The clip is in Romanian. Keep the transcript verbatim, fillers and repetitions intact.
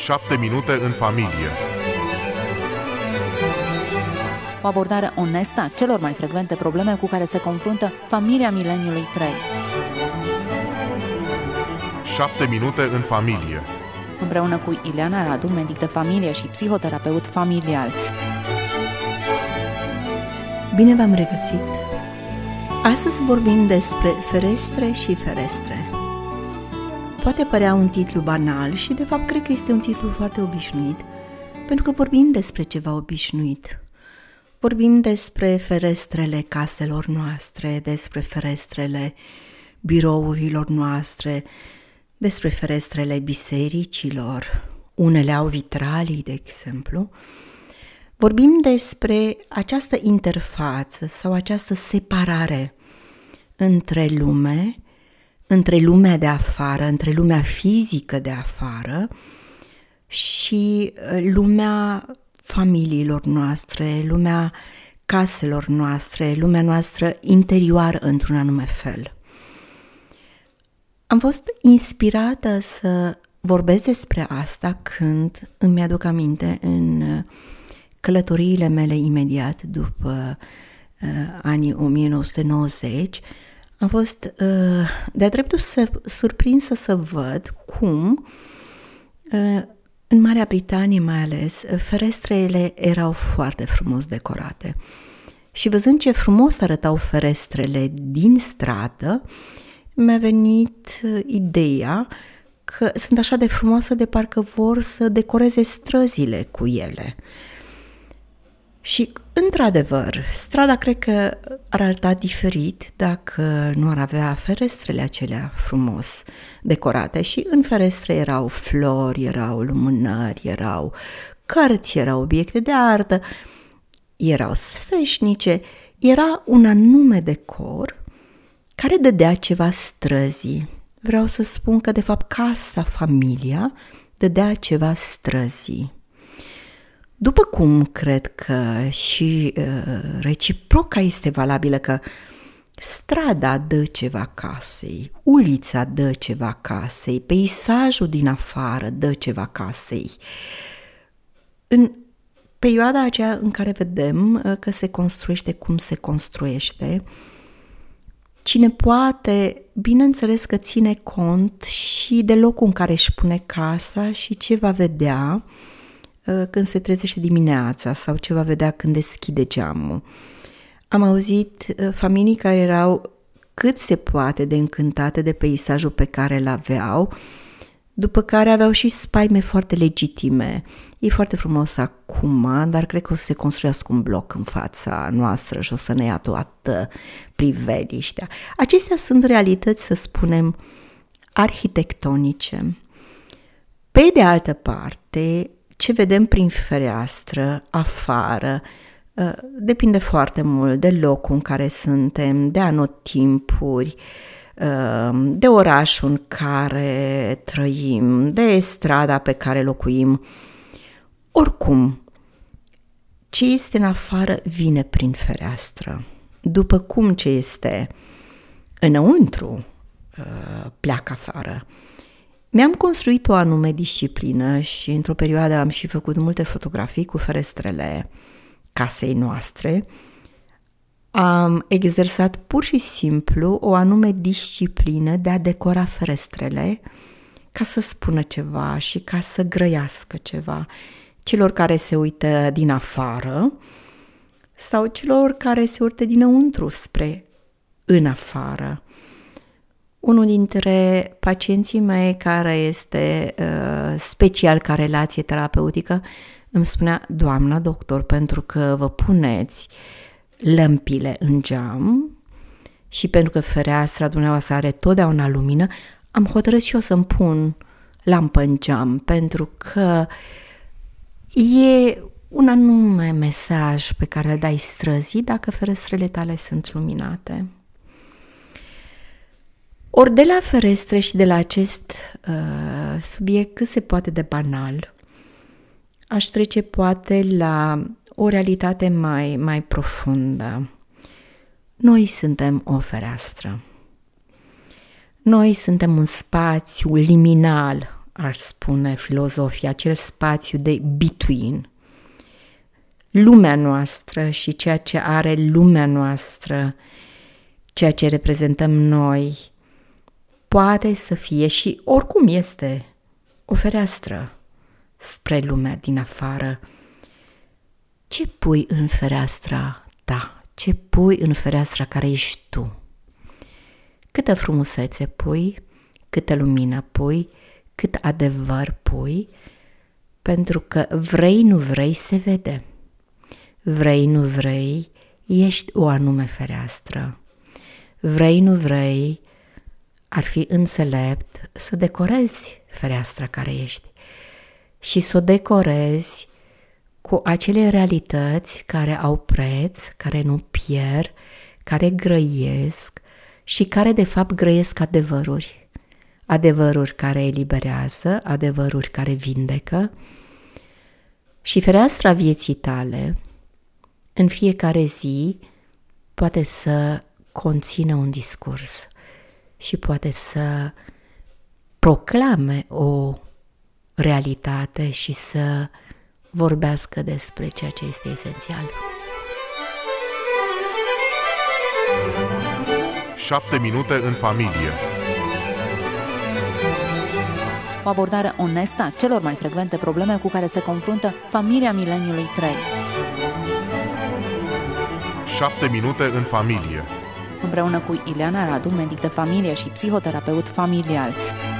șapte minute în familie. O abordare onestă a celor mai frecvente probleme cu care se confruntă familia mileniului trei. șapte minute în familie. Împreună cu Ileana Radu, medic de familie și psihoterapeut familial. Bine v-am regăsit! Astăzi vorbim despre ferestre și ferestre. Poate părea un titlu banal și de fapt cred că este un titlu foarte obișnuit, pentru că vorbim despre ceva obișnuit. Vorbim despre ferestrele caselor noastre, despre ferestrele birourilor noastre, despre ferestrele bisericilor, unele au vitralii, de exemplu. Vorbim despre această interfață sau această separare între lume, între lumea de afară, între lumea fizică de afară și lumea familiilor noastre, lumea caselor noastre, lumea noastră interioară într-un anume fel. Am fost inspirată să vorbesc despre asta când îmi aduc aminte în călătoriile mele imediat după uh, anii o mie nouă sute nouăzeci. Am fost uh, de-a dreptul să, surprinsă să văd cum uh, în Marea Britanie mai ales ferestrele erau foarte frumos decorate. Și văzând ce frumos arătau ferestrele din stradă, mi-a venit uh, ideea că sunt așa de frumoase de parcă vor să decoreze străzile cu ele. Și, într-adevăr, strada cred că ar arăta diferit dacă nu ar avea ferestrele acelea frumos decorate. Și în ferestre erau flori, erau lumânări, erau cărți, erau obiecte de artă, erau sfeșnice, era un anume decor care dădea ceva străzii. Vreau să spun că, de fapt, casa, familia, dădea ceva străzii. După cum cred că și uh, reciproca este valabilă, că strada dă ceva casei, ulița dă ceva casei, peisajul din afară dă ceva casei. În perioada aceea în care vedem uh, că se construiește cum se construiește, cine poate, bineînțeles că ține cont și de locul în care își pune casa și ce va vedea când se trezește dimineața sau ce va vedea când deschide geamul. Am auzit familii care erau cât se poate de încântate de peisajul pe care îl aveau, după care aveau și spaime foarte legitime. E foarte frumos acum, dar cred că o să se construiască un bloc în fața noastră și o să ne ia toată priveliștea. Acestea sunt realități, să spunem, arhitectonice. Pe de altă parte, ce vedem prin fereastră, afară, depinde foarte mult de locul în care suntem, de anotimpuri, de orașul în care trăim, de strada pe care locuim. Oricum, ce este în afară vine prin fereastră, după cum ce este înăuntru pleacă afară. Mi-am construit o anume disciplină și într-o perioadă am și făcut multe fotografii cu ferestrele casei noastre. Am exersat pur și simplu o anume disciplină de a decora ferestrele ca să spună ceva și ca să grăiască ceva celor care se uită din afară sau celor care se uită dinăuntru spre în afară. Unul dintre pacienții mei care este uh, special ca relație terapeutică îmi spunea: doamna doctor, pentru că vă puneți lămpile în geam și pentru că fereastra dumneavoastră are totdeauna lumină, am hotărât și eu să-mi pun lampă în geam, pentru că e un anume mesaj pe care îl dai străzii dacă ferestrele tale sunt luminate. Ori de la ferestre și de la acest uh, subiect cât se poate de banal, aș trece poate la o realitate mai, mai profundă. Noi suntem o fereastră. Noi suntem un spațiu liminal ar spune filozofia, acel spațiu de between. Lumea noastră și ceea ce are lumea noastră, ceea ce reprezentăm noi, poate să fie și oricum este o fereastră spre lumea din afară. Ce pui în fereastra ta? Ce pui în fereastra care ești tu? Câtă frumusețe pui, câtă lumină pui, cât adevăr pui, pentru că vrei, nu vrei, se vede. Vrei, nu vrei, ești o anume fereastră. Vrei, nu vrei, ar fi înțelept să decorezi fereastra care ești și să o decorezi cu acele realități care au preț, care nu pierd, care grăiesc și care de fapt grăiesc adevăruri. Adevăruri care eliberează, adevăruri care vindecă. Și fereastra vieții tale în fiecare zi poate să conțină un discurs și poate să proclame o realitate și să vorbească despre ceea ce este esențial. Șapte minute în familie. O abordare onestă a celor mai frecvente probleme cu care se confruntă familia mileniului trei. Șapte minute în familie. Împreună cu Ileana Radu, medic de familie și psihoterapeut familial.